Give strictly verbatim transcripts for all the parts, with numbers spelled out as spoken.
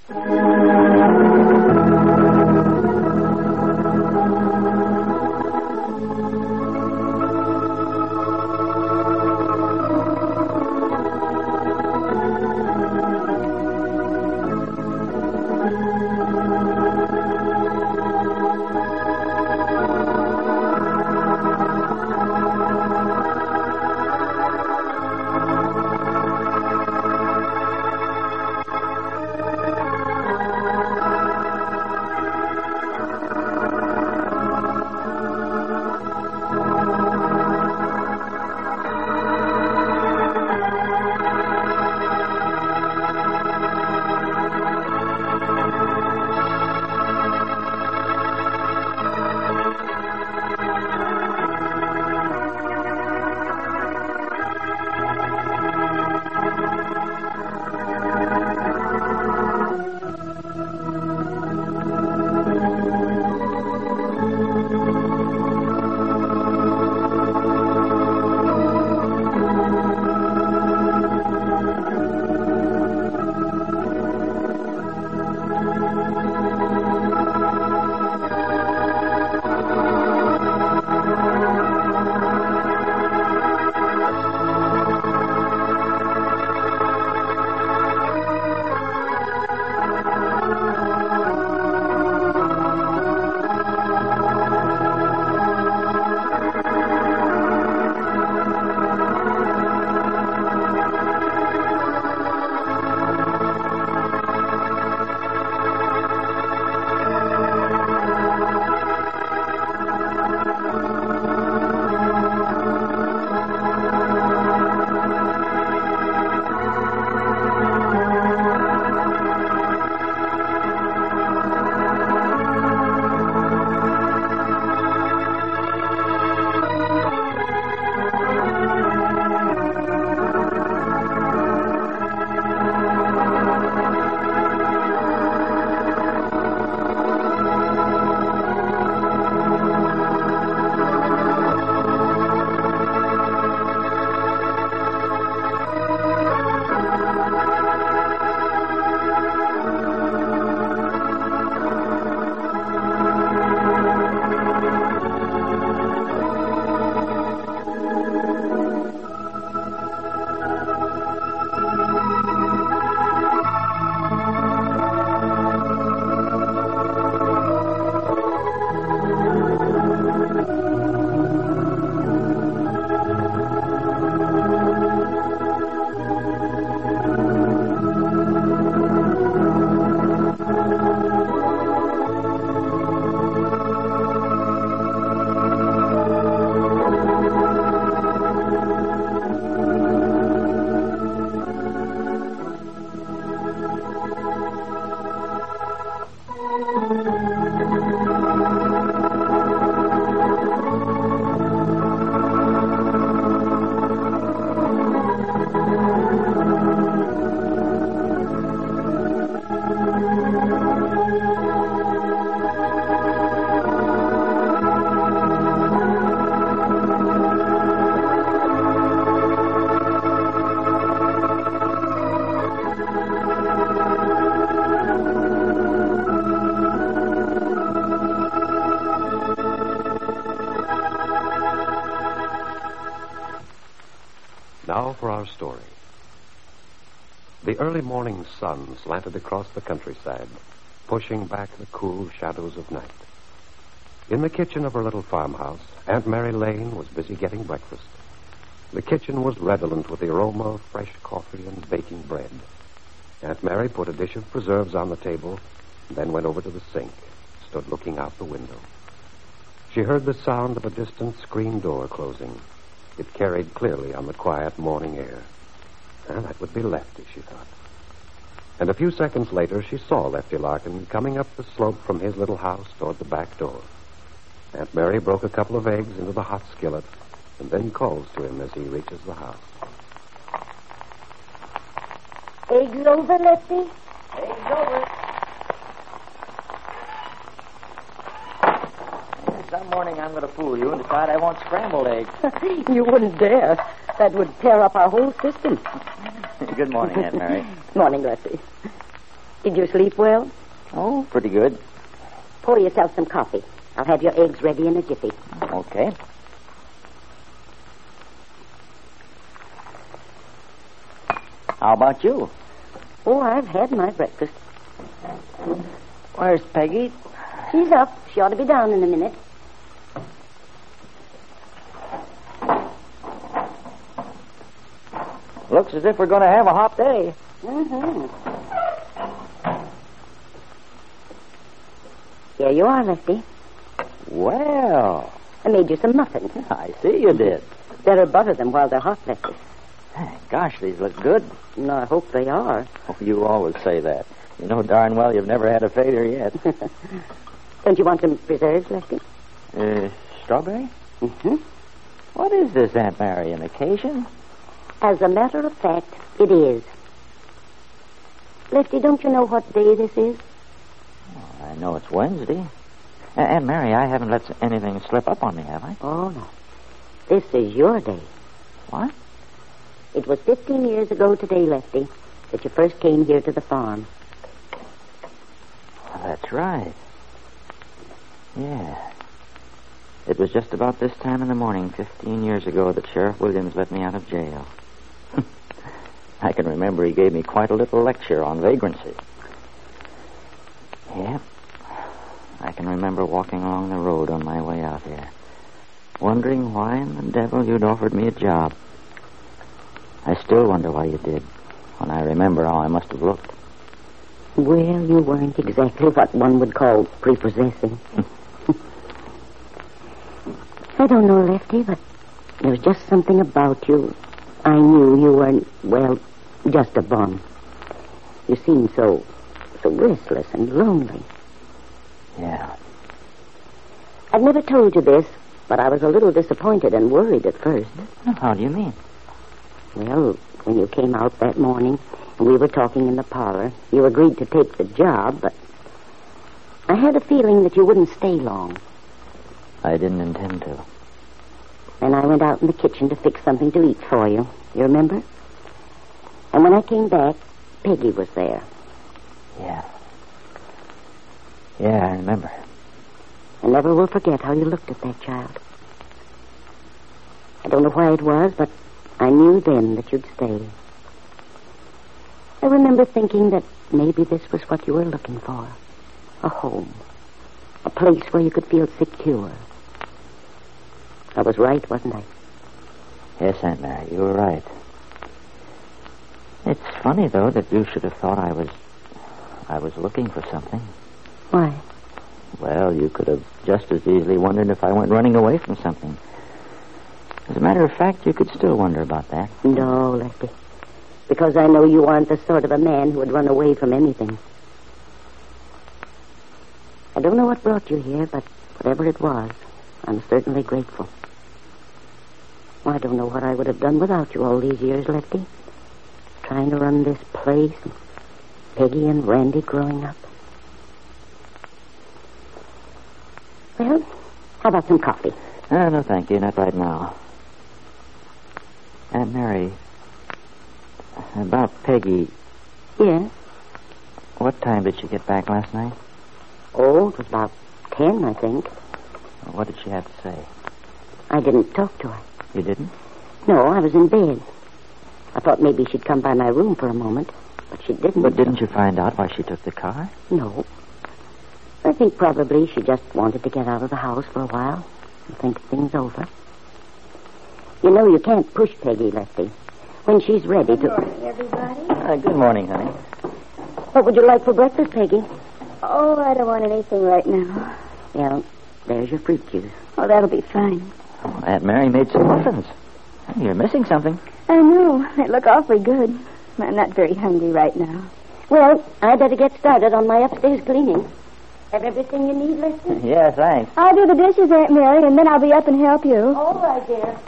Now for our story. The early morning sun slanted across the countryside, pushing back the cool shadows of night. In the kitchen of her little farmhouse, Aunt Mary Lane was busy getting breakfast. The kitchen was redolent with the aroma of fresh coffee and baking bread. Aunt Mary put a dish of preserves on the table, then went over to the sink, stood looking out the window. She heard the sound of a distant screen door closing. It carried clearly on the quiet morning air. And that would be Lefty, she thought. And a few seconds later, she saw Lefty Larkin coming up the slope from his little house toward the back door. Aunt Mary broke a couple of eggs into the hot skillet and then calls to him as he reaches the house. Eggs over, Lefty? Eggs over. Some morning I'm going to fool you and decide I want scrambled eggs. You wouldn't dare. That would tear up our whole system. Good morning, Aunt Mary. Morning, Lefty. Did you sleep well? Oh, pretty good. Pour yourself some coffee. I'll have your eggs ready in a jiffy. Okay. How about you? Oh, I've had my breakfast. Where's Peggy? She's up. She ought to be down in a minute. Looks as if we're going to have a hot day. Mm-hmm. Here you are, Lefty. Well, I made you some muffins. I see you did. Better butter them while they're hot, Lefty. Gosh, these look good. No, I hope they are. Oh, you always say that. You know darn well you've never had a failure yet. Don't you want some preserves, Lefty? Uh, strawberry? Mm-hmm. What is this, Aunt Mary, an occasion? As a matter of fact, it is. Lefty, don't you know what day this is? Oh, I know it's Wednesday. Uh, Aunt Mary, I haven't let anything slip up on me, have I? Oh, no. This is your day. What? It was fifteen years ago today, Lefty, that you first came here to the farm. Oh, that's right. Yeah. It was just about this time in the morning, fifteen years ago, that Sheriff Williams let me out of jail. I can remember he gave me quite a little lecture on vagrancy. Yep. I can remember walking along the road on my way out here, wondering why in the devil you'd offered me a job. I still wonder why you did, when I remember how I must have looked. Well, you weren't exactly what one would call prepossessing. I don't know, Lefty, but there was just something about you. I knew you weren't, well, just a bum. You seemed so, so restless and lonely. Yeah. I've never told you this, but I was a little disappointed and worried at first. How do you mean? Well, when you came out that morning and we were talking in the parlor, you agreed to take the job, but I had a feeling that you wouldn't stay long. I didn't intend to. And I went out in the kitchen to fix something to eat for you. You remember? And when I came back, Peggy was there. Yeah. Yeah, I remember. I never will forget how you looked at that child. I don't know why it was, but I knew then that you'd stay. I remember thinking that maybe this was what you were looking for. A home. A place where you could feel secure. I was right, wasn't I? Yes, Aunt Mary, you were right. It's funny, though, that you should have thought I was... I was looking for something. Why? Well, you could have just as easily wondered if I went running away from something. As a matter of fact, you could still wonder about that. No, Lefty. Because I know you aren't the sort of a man who would run away from anything. I don't know what brought you here, but whatever it was, I'm certainly grateful. I don't know what I would have done without you all these years, Lefty. Trying to run this place, and Peggy and Randy growing up. Well, how about some coffee? Uh, no, thank you. Not right now. Aunt Mary, about Peggy, Yes? what time did she get back last night? Oh, it was about ten, I think. What did she have to say? I didn't talk to her. You didn't? No, I was in bed. I thought maybe she'd come by my room for a moment, but she didn't. But didn't you find out why she took the car? No. I think probably she just wanted to get out of the house for a while and think things over. You know, you can't push Peggy, Lefty. When she's ready to... Good morning, everybody. Uh, good morning, honey. What would you like for breakfast, Peggy? Oh, I don't want anything right now. Well, there's your fruit juice. Oh, that'll be fine. Oh, Aunt Mary made some muffins. You're missing something. I know. They look awfully good. I'm not very hungry right now. Well, I'd better get started on my upstairs cleaning. Have everything you need, Lefty? Yeah, thanks. I'll do the dishes, Aunt Mary, and then I'll be up and help you. All right, dear.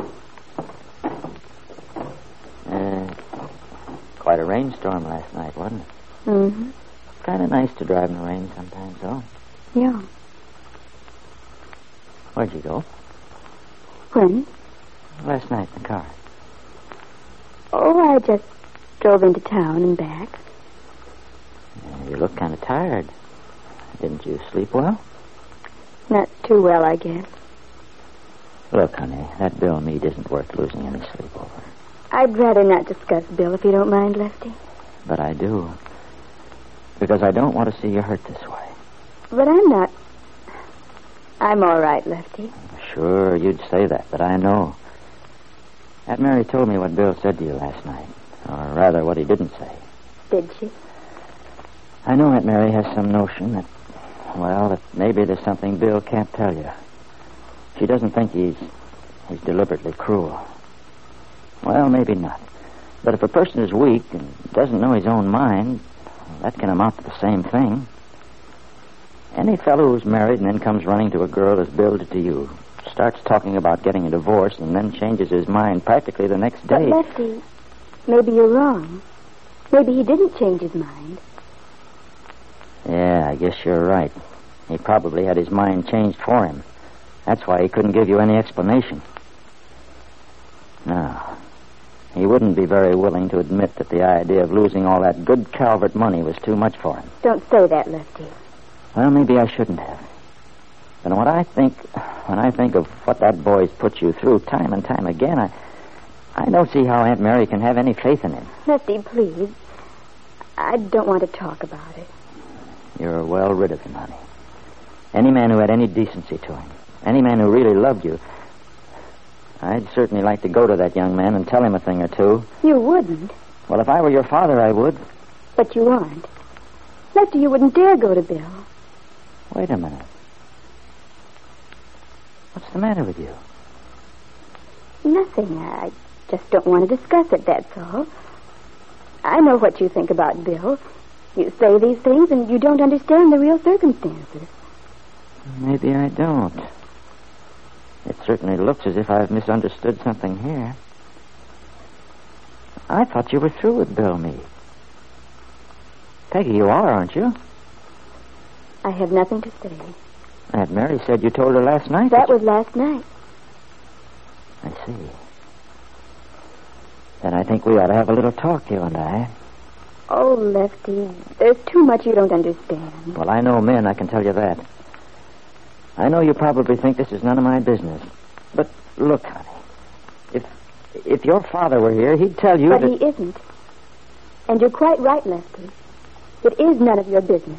Uh, quite a rainstorm last night, wasn't it? Mm-hmm. Kind of nice to drive in the rain sometimes, though. Yeah. Where'd you go? When? Last night in the car. Oh, I just drove into town and back. You look kind of tired. Didn't you sleep well? Not too well, I guess. Look, honey, that Bill Meade isn't worth losing any sleep over. I'd rather not discuss Bill, if you don't mind, Lefty. But I do. Because I don't want to see you hurt this way. But I'm not. I'm all right, Lefty. Sure, you'd say that, but I know. Aunt Mary told me what Bill said to you last night. Or rather, what he didn't say. Did she? I know Aunt Mary has some notion that, well, that maybe there's something Bill can't tell you. She doesn't think he's he's deliberately cruel. Well, maybe not. But if a person is weak and doesn't know his own mind, that can amount to the same thing. Any fellow who's married and then comes running to a girl as Bill did to you, starts talking about getting a divorce and then changes his mind practically the next day. But, Lefty, maybe you're wrong. Maybe he didn't change his mind. Yeah, I guess you're right. He probably had his mind changed for him. That's why he couldn't give you any explanation. No. He wouldn't be very willing to admit that the idea of losing all that good Calvert money was too much for him. Don't say that, Lefty. Well, maybe I shouldn't have. But when I think, when I think of what that boy's put you through time and time again, I, I don't see how Aunt Mary can have any faith in him. Lefty, please. I don't want to talk about it. You're well rid of him, honey. Any man who had any decency to him, any man who really loved you, I'd certainly like to go to that young man and tell him a thing or two. You wouldn't. Well, if I were your father, I would. But you aren't. Lefty, you wouldn't dare go to Bill. Wait a minute. What's the matter with you? Nothing. I just don't want to discuss it, that's all. I know what you think about Bill. You say these things and you don't understand the real circumstances. Maybe I don't. It certainly looks as if I've misunderstood something here. I thought you were through with Bill Meade. Peggy, you are, aren't you? I have nothing to say. Aunt Mary said you told her last night. That you... was last night. I see. Then I think we ought to have a little talk, you and I. Oh, Lefty, there's too much you don't understand. Well, I know men, I can tell you that. I know you probably think this is none of my business. But look, honey, if if your father were here, he'd tell you but that... But he isn't. And you're quite right, Lefty. It is none of your business.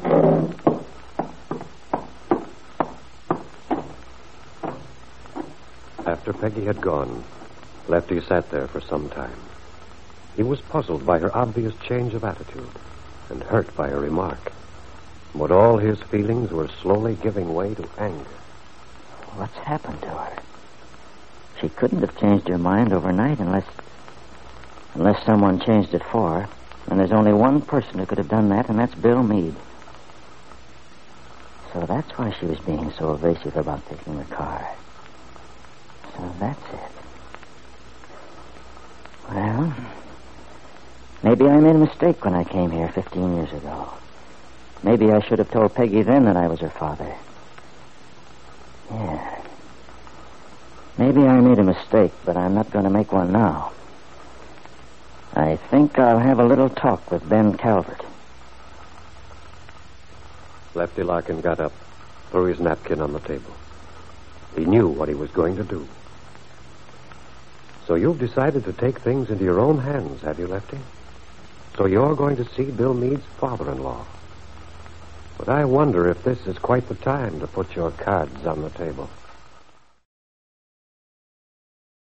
After Peggy had gone, Lefty sat there for some time. He was puzzled by her obvious change of attitude and hurt by her remark. But all his feelings were slowly giving way to anger. What's happened to her? She couldn't have changed her mind overnight unless... unless someone changed it for her. And there's only one person who could have done that, and that's Bill Meade. So that's why she was being so evasive about taking the car. So that's it. Well, maybe I made a mistake when I came here fifteen years ago. Maybe I should have told Peggy then that I was her father. Yeah. Maybe I made a mistake, but I'm not going to make one now. I think I'll have a little talk with Ben Calvert. Lefty Larkin got up, threw his napkin on the table. He knew what he was going to do. So you've decided to take things into your own hands, have you, Lefty? So you're going to see Bill Meade's father-in-law. But I wonder if this is quite the time to put your cards on the table.